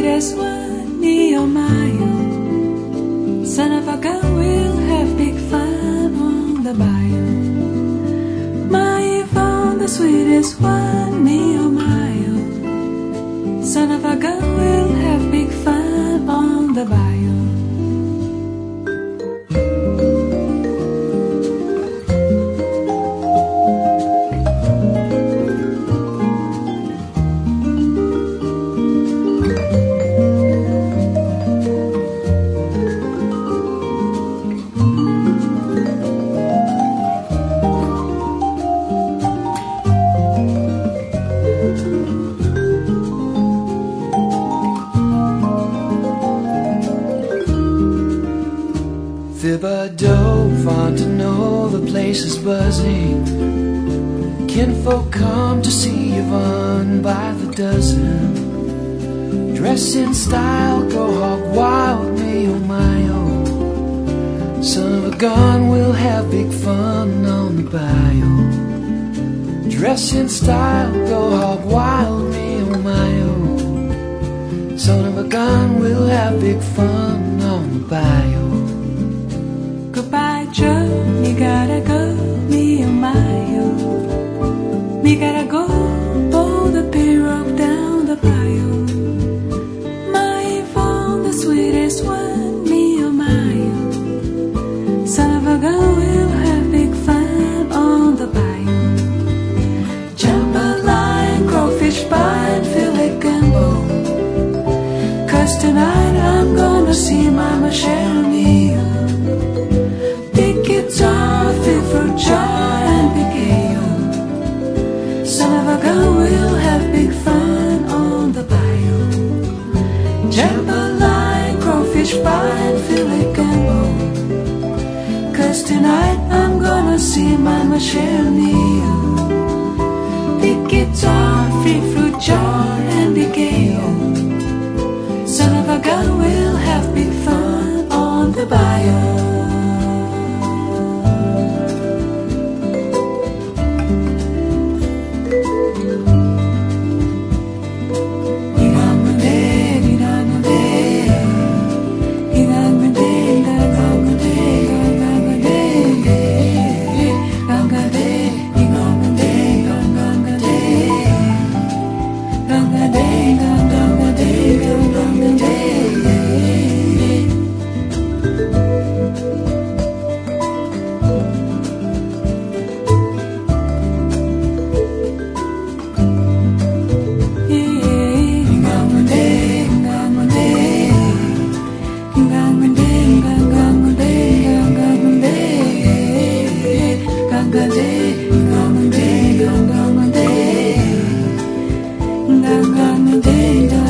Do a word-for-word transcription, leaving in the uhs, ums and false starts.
sweetest one, me oh my oh. Son of a gun, we'll have big fun on the bayou. My Yvonne, the sweetest one, me oh my oh. Son of a gun, we'll have big fun on the bayou. Thibodeau, fond to know the place is buzzing. Kinfolk come to see Yvonne by the dozen. Dress in style, go hog wild, me oh my oh. Son of a gun, we'll have big fun on the bayou. Dress in style, go hog wild, me oh my oh. Son of a gun, we'll have big fun on the bayou. Goodbye, Joe, me gotta go, me oh my oh. Me gotta go, pull the pirogue down the bayou. My Yvonne, the sweetest one, me oh my oh. Son of a gun, we'll have big fun on the bayou. Jambalaya, crawfish pie, and filet gumbo. Cause tonight I'm gonna see Mama Cheryl me oh. Guitar, fit fruit jar, and big ale. Son of a gun, we'll have big fun on the bayou. Jambalaya, crawfish pie, and filet gumbo. Cause tonight I'm gonna see Mama Cheryl Neal. Big guitar, free fruit jar, and big ale. Son of a gun, we'll have big fun on the bayou. Ding dong.